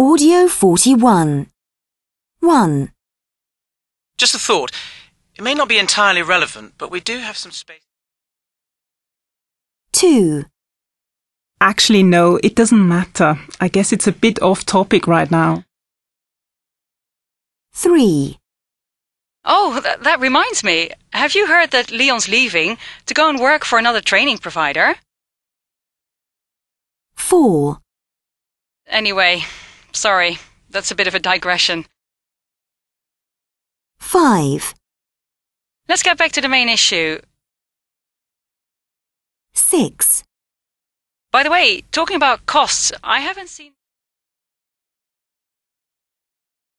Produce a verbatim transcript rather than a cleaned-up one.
Audio forty-one. one. Just a thought. It may not be entirely relevant, but we do have some space. two. Actually, no, it doesn't matter. I guess it's a bit off topic right now. three. Oh, th- that reminds me. Have you heard that Leon's leaving to go and work for another training provider? four. Anyway, sorry, that's a bit of a digression. five. Let's get back to the main issue. six. By the way, talking about costs, I haven't seen...